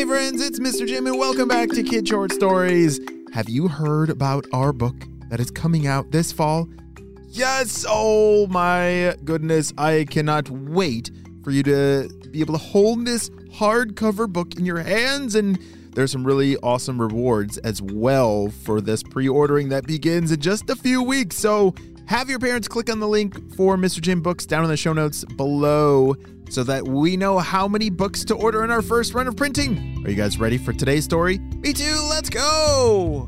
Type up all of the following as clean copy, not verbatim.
Hey friends, it's Mr. Jim and welcome back to Kid Short Stories. Have you heard about our book that is coming out this fall? Yes! Oh my goodness, I cannot wait for you to be able to hold this hardcover book in your hands, and there's some really awesome rewards as well for this pre-ordering that begins in just a few weeks. So have your parents click on the link for Mr. Jim Books down in the show notes below so that we know how many books to order in our first run of printing. Are you guys ready for today's story? Me too, let's go!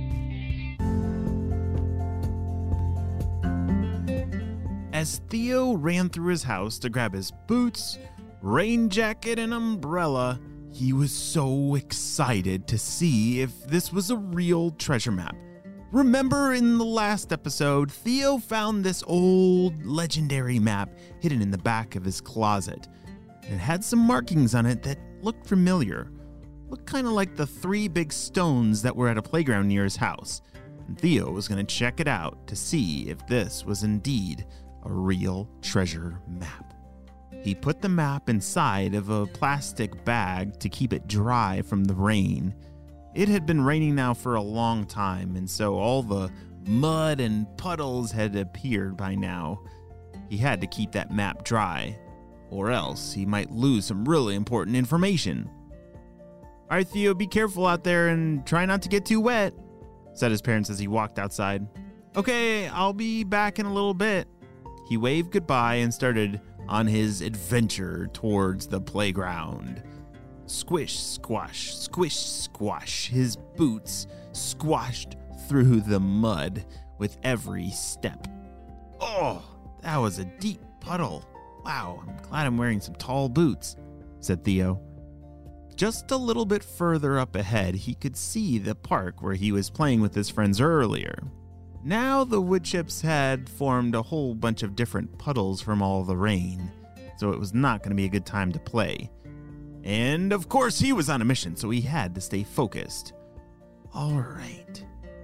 As Theo ran through his house to grab his boots, rain jacket, and umbrella, he was so excited to see if this was a real treasure map. Remember in the last episode, Theo found this old legendary map hidden in the back of his closet. It had some markings on it that looked familiar. Looked kind of like the 3 big stones that were at a playground near his house. And Theo was going to check it out to see if this was indeed a real treasure map. He put the map inside of a plastic bag to keep it dry from the rain. It had been raining now for a long time, and so all the mud and puddles had appeared by now. He had to keep that map dry, or else he might lose some really important information. "All right, Theo, be careful out there and try not to get too wet," said his parents as he walked outside. "Okay, I'll be back in a little bit." He waved goodbye and started on his adventure towards the playground. Squish, squash, squish, squash. His boots squashed through the mud with every step. "Oh, that was a deep puddle. Wow, I'm glad I'm wearing some tall boots," said Theo. Just a little bit further up ahead, he could see the park where he was playing with his friends earlier. Now the wood chips had formed a whole bunch of different puddles from all the rain, so it was not going to be a good time to play. And of course he was on a mission, so he had to stay focused. All right.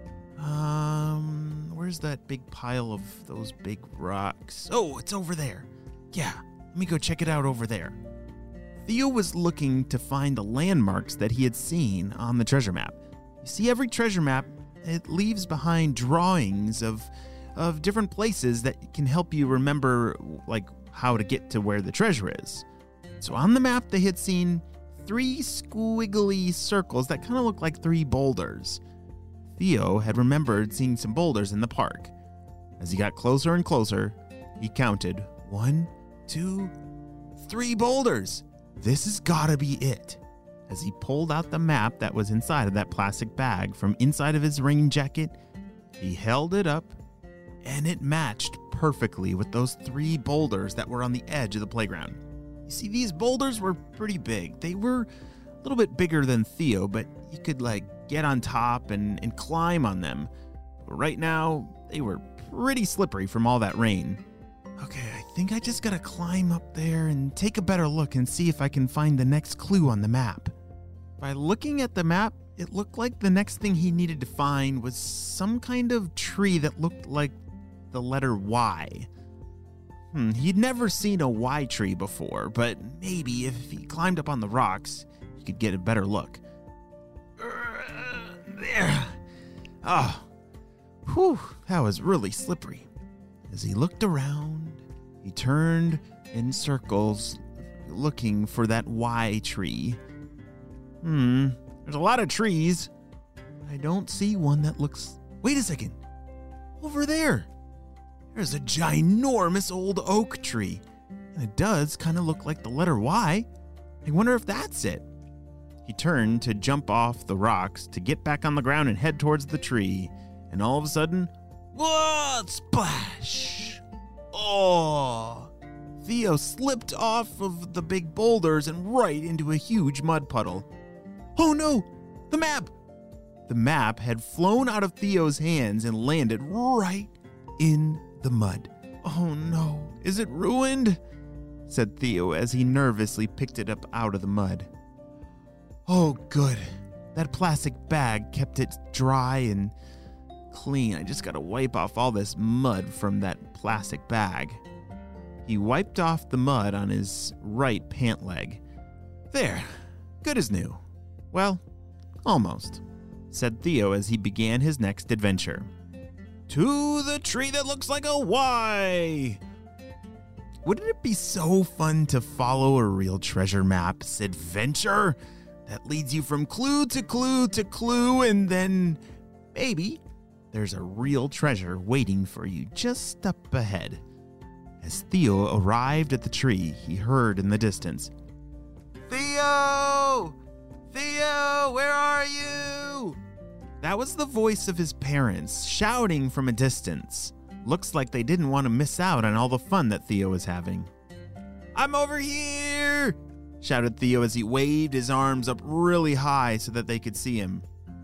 Where's that big pile of those big rocks? Oh, it's over there. Yeah, let me go check it out over there. Theo was looking to find the landmarks that he had seen on the treasure map. You see, every treasure map, it leaves behind drawings of different places that can help you remember, like, how to get to where the treasure is. So on the map, they had seen 3 squiggly circles that kind of look like 3 boulders. Theo had remembered seeing some boulders in the park. As he got closer and closer, he counted 1, 2, 3 boulders. This has gotta be it. As he pulled out the map that was inside of that plastic bag from inside of his rain jacket, he held it up, and it matched perfectly with those 3 boulders that were on the edge of the playground. You see, these boulders were pretty big. They were a little bit bigger than Theo, but he could, get on top and climb on them. But right now, they were pretty slippery from all that rain. Okay, I think I just gotta climb up there and take a better look and see if I can find the next clue on the map. By looking at the map, it looked like the next thing he needed to find was some kind of tree that looked like the letter Y. He'd never seen a Y tree before, but maybe if he climbed up on the rocks, he could get a better look. There. That was really slippery. As he looked around, he turned in circles looking for that Y tree. There's a lot of trees. I don't see one that looks... Wait a second. Over there. There's a ginormous old oak tree. And it does kind of look like the letter Y. I wonder if that's it. He turned to jump off the rocks to get back on the ground and head towards the tree. And all of a sudden, whoa, splash! Oh! Theo slipped off of the big boulders and right into a huge mud puddle. Oh no! The map! The map had flown out of Theo's hands and landed right in the mud. Oh no, is it ruined? Said Theo as he nervously picked it up out of the mud. Oh good, that plastic bag kept it dry and clean. I just gotta wipe off all this mud from that plastic bag. He wiped off the mud on his right pant leg. There, good as new. Well, almost, said Theo as he began his next adventure. To the tree that looks like a Y! Wouldn't it be so fun to follow a real treasure map's adventure that leads you from clue to clue to clue, and then maybe there's a real treasure waiting for you just up ahead? As Theo arrived at the tree, he heard in the distance, Theo! Theo, where are you? That was the voice of his parents shouting from a distance. Looks like they didn't want to miss out on all the fun that Theo was having. I'm over here, shouted Theo as he waved his arms up really high so that they could see him.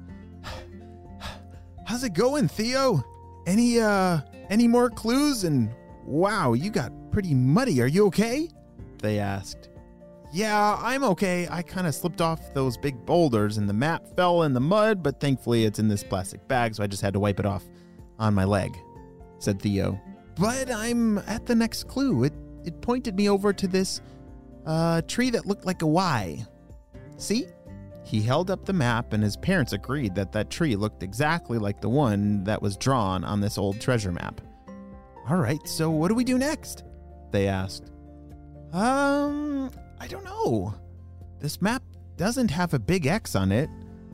How's it going, Theo? Any more clues? And wow, you got pretty muddy. Are you okay? They asked. Yeah, I'm okay. I kind of slipped off those big boulders and the map fell in the mud, but thankfully it's in this plastic bag, so I just had to wipe it off on my leg, said Theo. But I'm at the next clue. It pointed me over to this tree that looked like a Y. See? He held up the map, and his parents agreed that that tree looked exactly like the one that was drawn on this old treasure map. All right, so what do we do next? They asked. I don't know. This map doesn't have a big X on it.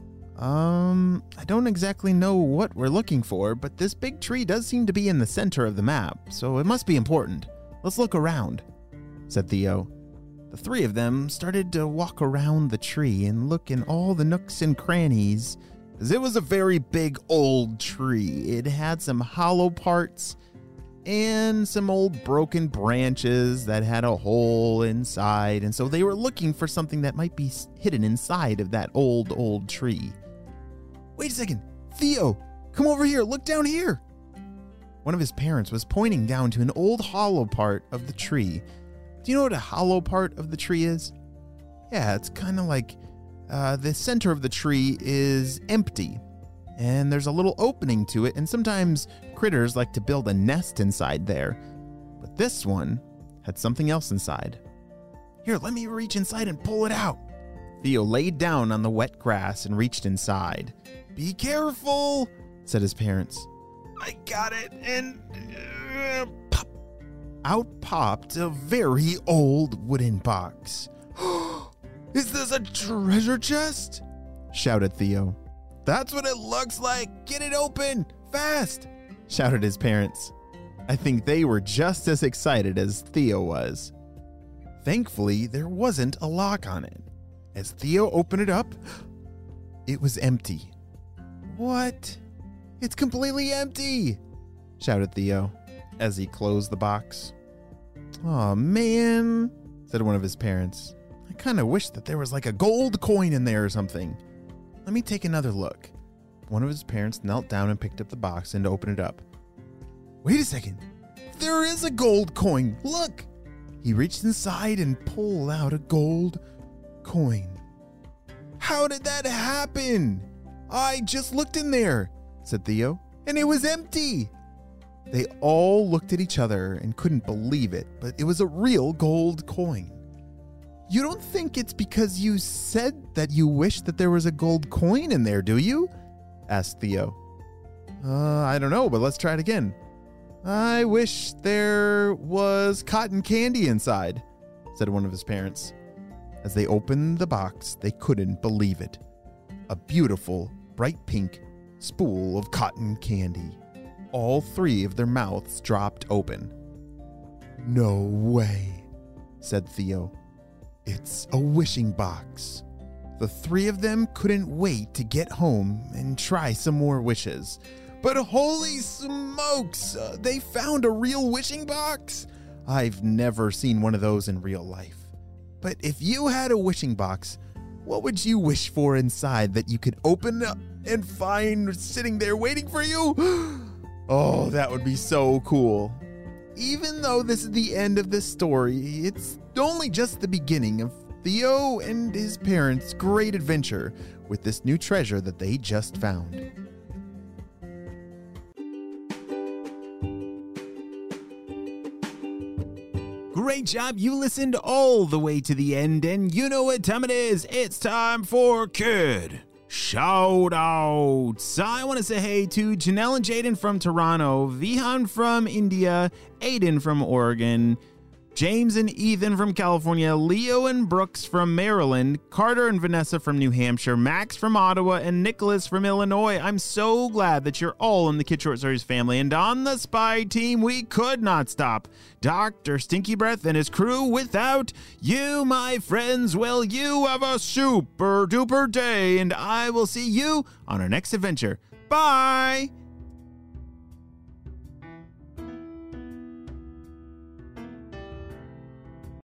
I don't exactly know what we're looking for, but this big tree does seem to be in the center of the map, so it must be important. Let's look around, said Theo. The three of them started to walk around the tree and look in all the nooks and crannies, as it was a very big old tree. It had some hollow parts and some old broken branches that had a hole inside, and so they were looking for something that might be hidden inside of that old tree. Wait a second, Theo, come over here, look down here. One of his parents was pointing down to an old hollow part of the tree. Do you know what a hollow part of the tree is? Yeah, it's kind of like the center of the tree is empty, and there's a little opening to it, and sometimes critters like to build a nest inside there. But this one had something else inside. Here, let me reach inside and pull it out. Theo laid down on the wet grass and reached inside. Be careful, said his parents. I got it, and pop. Out popped a very old wooden box. Is this a treasure chest? Shouted Theo. That's what it looks like. Get it open, fast, shouted his parents. I think they were just as excited as Theo was. Thankfully, there wasn't a lock on it. As Theo opened it up, it was empty. What? It's completely empty, shouted Theo as he closed the box. Aw, man, said one of his parents. I kind of wish that there was like a gold coin in there or something. Let me take another look. One of his parents knelt down and picked up the box and opened it up. Wait a second. There is a gold coin. Look. He reached inside and pulled out a gold coin. How did that happen? I just looked in there, said Theo, and it was empty. They all looked at each other and couldn't believe it, but it was a real gold coin. You don't think it's because you said that you wish that there was a gold coin in there, do you? Asked Theo. I don't know, but let's try it again. I wish there was cotton candy inside, said one of his parents. As they opened the box, they couldn't believe it. A beautiful, bright pink spool of cotton candy. All three of their mouths dropped open. No way, said Theo. It's a wishing box. The three of them couldn't wait to get home and try some more wishes. But holy smokes, they found a real wishing box? I've never seen one of those in real life. But if you had a wishing box, what would you wish for inside that you could open up and find sitting there waiting for you? Oh, that would be so cool. Even though this is the end of this story, it's only just the beginning of Theo and his parents' great adventure with this new treasure that they just found. Great Great job. You listened all the way to the end, and you know what time it is. It's time for Kid Shoutouts. I want to say hey to Janelle and Jaden from Toronto, Vihan from India, Aiden from Oregon, James and Ethan from California, Leo and Brooks from Maryland, Carter and Vanessa from New Hampshire, Max from Ottawa, and Nicholas from Illinois. I'm so glad that you're all in the Kid Short Stories family. And on the spy team, we could not stop Dr. Stinky Breath and his crew without you, my friends. Well, you have a super duper day, and I will see you on our next adventure. Bye!